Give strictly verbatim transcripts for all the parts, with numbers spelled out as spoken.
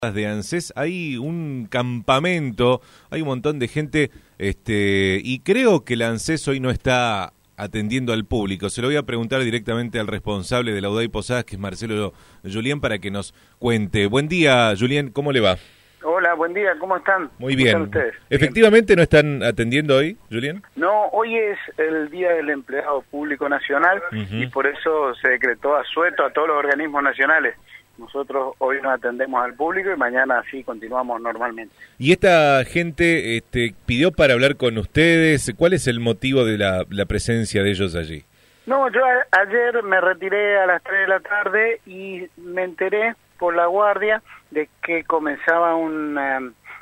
de ANSES hay un campamento, hay un montón de gente, este, y creo que la ANSES hoy no está atendiendo al público. Se lo voy a preguntar directamente al responsable de la UDAI Posadas, que es Marcelo Julián, para que nos cuente. Buen día, Julián, ¿cómo le va? Hola, buen día, ¿cómo están? Muy bien. ¿Cómo están ustedes? ¿Efectivamente no están atendiendo hoy, Julián? No, hoy es el Día del Empleado Público Nacional uh-huh. y por eso se decretó asueto a todos los organismos nacionales. Nosotros hoy nos atendemos al público y mañana sí continuamos normalmente. ¿Y esta gente este, pidió para hablar con ustedes? ¿Cuál es el motivo de la, la presencia de ellos allí? No, yo a, ayer me retiré a las tres de la tarde y me enteré por la guardia de que comenzaba una,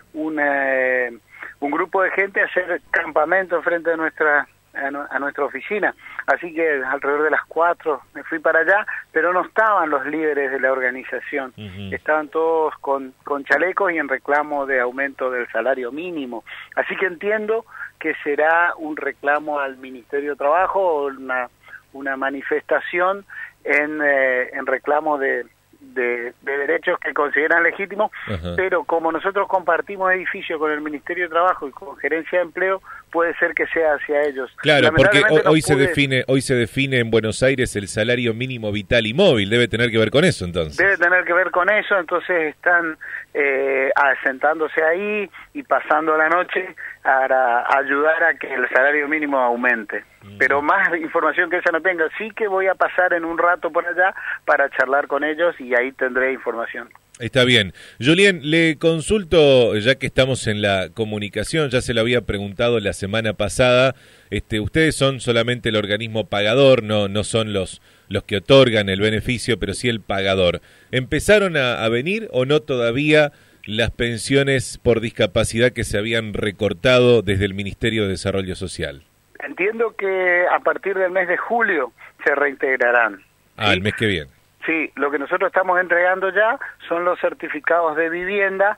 una, un grupo de gente a hacer campamento frente a nuestra a nuestra oficina, así que alrededor de las cuatro me fui para allá, pero no estaban los líderes de la organización, uh-huh. estaban todos con, con chalecos y en reclamo de aumento del salario mínimo, así que entiendo que será un reclamo al Ministerio de Trabajo o una, una manifestación en, eh, en reclamo de De, de derechos que consideran legítimos, uh-huh. pero como nosotros compartimos edificio con el Ministerio de Trabajo y con Gerencia de Empleo, puede ser que sea hacia ellos. Claro, porque hoy, no hoy se define hoy se define en Buenos Aires el salario mínimo vital y móvil, debe tener que ver con eso entonces. Debe tener que ver con eso, entonces están eh, asentándose ahí y pasando la noche para ayudar a que el salario mínimo aumente. Mm. Pero más información que esa no tenga, sí que voy a pasar en un rato por allá para charlar con ellos y ahí tendré información. Está bien. Julián, le consulto, ya que estamos en la comunicación, ya se lo había preguntado la semana pasada, este, ustedes son solamente el organismo pagador, no, no son los, los que otorgan el beneficio, pero sí el pagador. ¿Empezaron a, a venir o no todavía las pensiones por discapacidad que se habían recortado desde el Ministerio de Desarrollo Social? Entiendo que a partir del mes de julio se reintegrarán. Ah, ¿sí? El mes que viene. Sí, lo que nosotros estamos entregando ya son los certificados de vivienda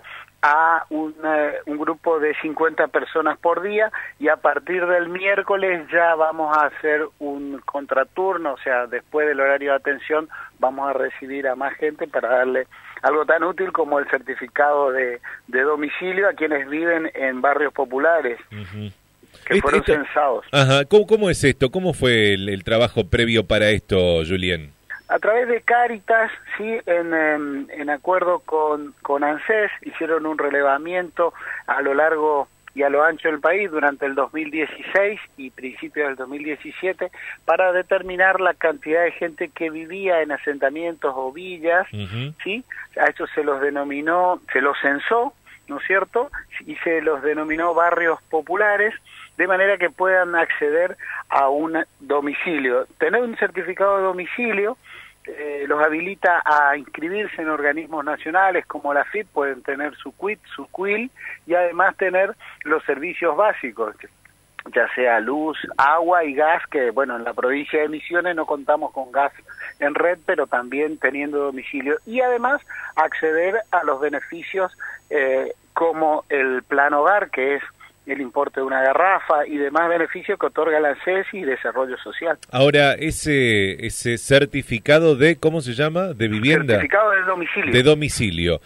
a un, uh, un grupo de cincuenta personas por día y a partir del miércoles ya vamos a hacer un contraturno, o sea, después del horario de atención vamos a recibir a más gente para darle algo tan útil como el certificado de, de domicilio a quienes viven en barrios populares. Uh-huh. Que esto, fueron esto, censados. Ajá. ¿Cómo, ¿Cómo es esto? ¿Cómo fue el, el trabajo previo para esto, Julián? A través de Cáritas, sí, en, en, en acuerdo con, con ANSES, hicieron un relevamiento a lo largo y a lo ancho del país durante el dos mil dieciséis y principios del dos mil diecisiete para determinar la cantidad de gente que vivía en asentamientos o villas, uh-huh. ¿sí? A eso se los denominó, se los censó, ¿no es cierto? Y se los denominó barrios populares, de manera que puedan acceder a un domicilio. Tener un certificado de domicilio eh, los habilita a inscribirse en organismos nacionales como la F I P, pueden tener su C U I T, su C U I L, y además tener los servicios básicos, ya sea luz, agua y gas, que bueno, en la provincia de Misiones no contamos con gas en red, pero también teniendo domicilio, y además acceder a los beneficios eh, como el plan hogar, que es el importe de una garrafa y demás beneficios que otorga la ANSES y Desarrollo Social. Ahora, ese ese certificado de, ¿cómo se llama? De vivienda. Certificado de domicilio. De domicilio.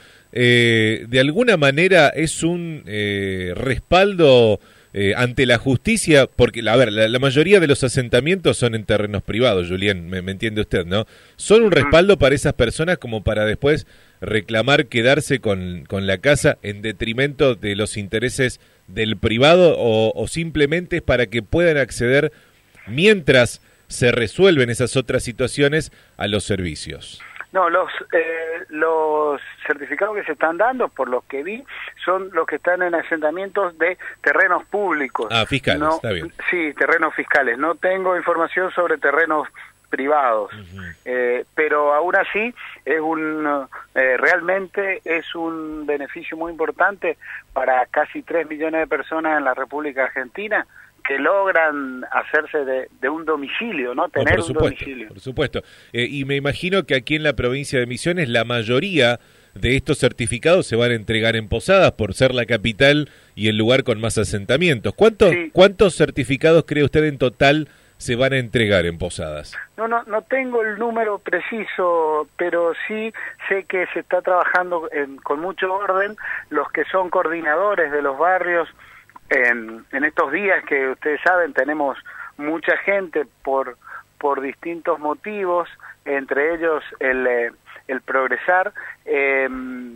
Eh, de alguna manera es un eh, respaldo eh, ante la justicia, porque, a ver, la, la mayoría de los asentamientos son en terrenos privados, Julián, me, me entiende usted, ¿no? ¿Son un respaldo para esas personas como para después reclamar quedarse con, con la casa en detrimento de los intereses del privado o, o simplemente es para que puedan acceder mientras se resuelven esas otras situaciones a los servicios? No, los eh, los certificados que se están dando, por los que vi, son los que están en asentamientos de terrenos públicos. Ah, fiscales, no, está bien. Sí, terrenos fiscales. No tengo información sobre terrenos privados, uh-huh. eh, pero aún así es un eh, realmente es un beneficio muy importante para casi tres millones de personas en la República Argentina que logran hacerse de, de un domicilio, ¿no? Tener no, un supuesto, domicilio. Por supuesto. Eh, y me imagino que aquí en la provincia de Misiones la mayoría de estos certificados se van a entregar en Posadas por ser la capital y el lugar con más asentamientos. ¿Cuántos, sí. ¿Cuántos certificados cree usted en total se van a entregar en Posadas? No, no, no tengo el número preciso, pero sí sé que se está trabajando en, con mucho orden. Los que son coordinadores de los barrios, en, en estos días que ustedes saben tenemos mucha gente por por distintos motivos, entre ellos el, eh, el progresar. Eh,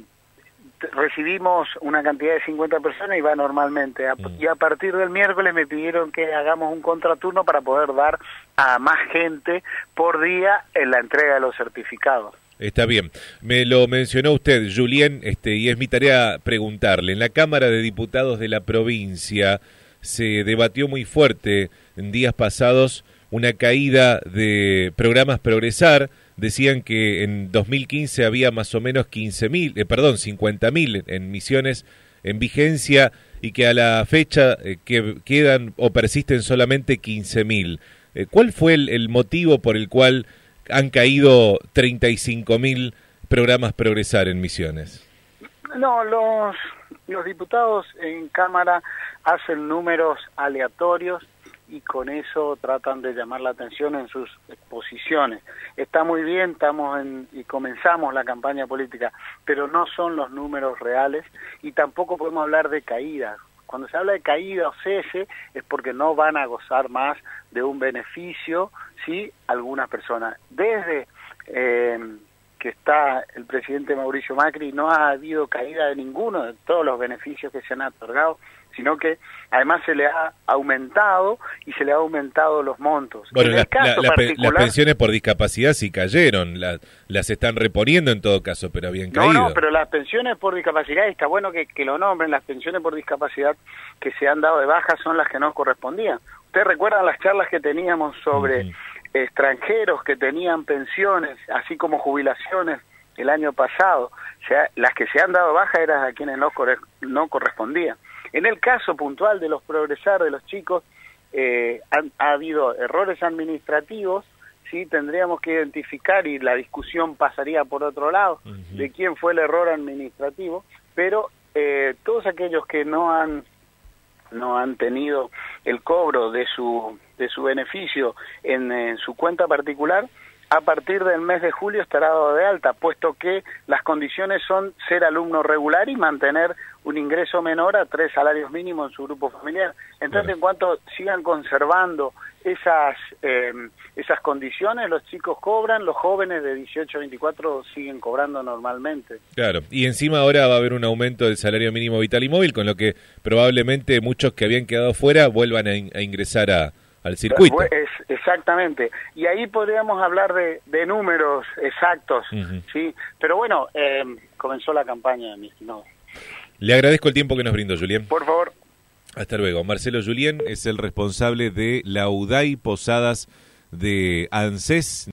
recibimos una cantidad de cincuenta personas y va normalmente. A, mm. Y a partir del miércoles me pidieron que hagamos un contraturno para poder dar a más gente por día en la entrega de los certificados. Está bien. Me lo mencionó usted, Julián, este, y es mi tarea preguntarle. En la Cámara de Diputados de la provincia se debatió muy fuerte en días pasados una caída de programas Progresar. Decían que en dos mil quince había más o menos quince mil, eh, perdón, cincuenta mil en misiones en vigencia y que a la fecha eh, que quedan o persisten solamente quince mil. Eh, ¿Cuál fue el, el motivo por el cual han caído treinta y cinco mil programas Progresar en misiones? No, los, los diputados en Cámara hacen números aleatorios y con eso tratan de llamar la atención en sus exposiciones. Está muy bien, estamos en, y comenzamos la campaña política, pero no son los números reales y tampoco podemos hablar de caída. Cuando se habla de caída o cese es porque no van a gozar más de un beneficio, sí, algunas personas. Desde eh, que está el presidente Mauricio Macri no ha habido caída de ninguno de todos los beneficios que se han otorgado, sino que además se le ha aumentado y se le ha aumentado los montos. Bueno, en la, el caso la, la, particular, las pensiones por discapacidad sí cayeron, la, las están reponiendo en todo caso, pero habían caído. No, no, pero las pensiones por discapacidad, está bueno que, que lo nombren, las pensiones por discapacidad que se han dado de baja son las que no correspondían. ¿Ustedes recuerdan las charlas que teníamos sobre uh-huh. extranjeros que tenían pensiones, así como jubilaciones el año pasado? O sea, las que se han dado baja eran a quienes no, corre, no correspondían. En el caso puntual de los Progresar, de los chicos, eh, han, ha habido errores administrativos, sí, tendríamos que identificar y la discusión pasaría por otro lado uh-huh. de quién fue el error administrativo, pero eh, todos aquellos que no han no han tenido el cobro de su de su beneficio en, en su cuenta particular, a partir del mes de julio estará dado de alta, puesto que las condiciones son ser alumno regular y mantener un ingreso menor a tres salarios mínimos en su grupo familiar. Entonces, claro, en cuanto sigan conservando esas eh, esas condiciones, los chicos cobran, los jóvenes de dieciocho a veinticuatro siguen cobrando normalmente. Claro, y encima ahora va a haber un aumento del salario mínimo vital y móvil, con lo que probablemente muchos que habían quedado fuera vuelvan a, in- a ingresar a al circuito. Es, exactamente, y ahí podríamos hablar de, de números exactos, uh-huh. sí, pero bueno, eh, comenzó la campaña, mi estimado. Le agradezco el tiempo que nos brindó, Julián. Por favor. Hasta luego. Marcelo Julián es el responsable de la U D A I Posadas de ANSES.